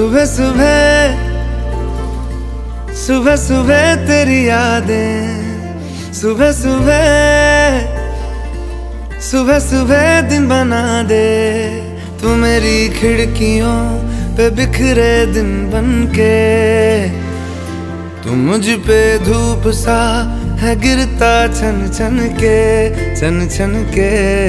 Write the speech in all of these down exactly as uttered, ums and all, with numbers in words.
सुबह सुबह सुबह सुबह तेरी यादें, सुबह सुबह सुबह सुबह दिन बना दे। तू मेरी खिड़कियों पे बिखरे दिन बनके, तू मुझ पे धूप सा है गिरता छन छन के, छन छन के।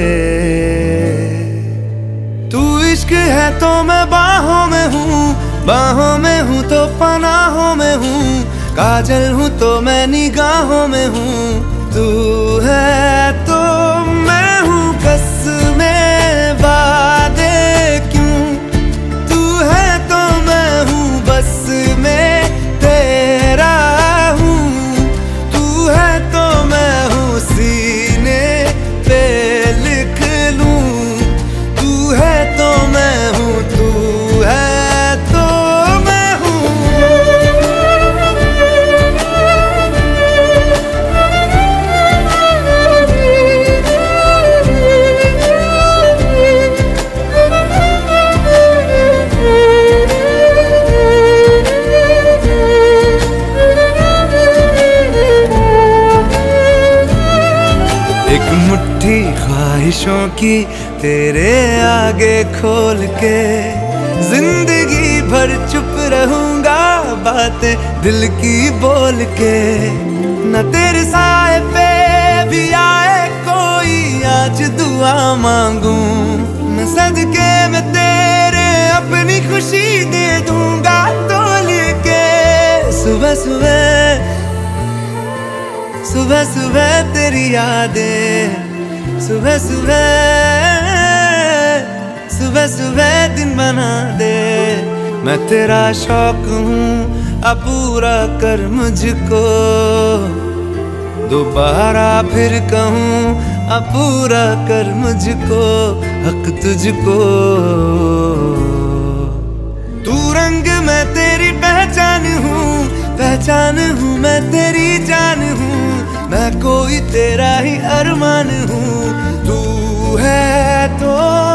तू इश्क है तो मैं बाहों में हूँ, बाहों में हूँ तो पनाहों में हूँ, काजल हूँ तो मैं निगाहों में हूँ। तू है तो मैं हूँ कसमें वादे क्यों, तू है तो मैं हूँ बस में तेरा हूँ, तू है तो मैं हूँ सीने पे लिख लूँ, तू है तो मैं हूँ, तू है तो मैं हूँ। एक मुट्ठी ख्वाहिशों की तेरे आगे खोल के, जिंदगी भर चुप रहूंगा बातें दिल की बोल के। न तेरे साए पे भी आए कोई आज दुआ मांगू, मैं सदके में तेरे अपनी खुशी दे दूंगा तोल के। सुबह सुबह सुबह सुबह तेरी यादें, सुबह सुबह सुबह सुबह दिन बना दे। मैं तेरा शौक हूँ अब पूरा कर मुझको, दोबारा फिर कहूँ अब पूरा कर मुझको, हक तुझको। तू रंग मैं तेरी पहचान हूँ, पहचान हूँ मैं तेरी जान हूँ, मैं कोई तेरा ही अरमान हूँ। तू है तो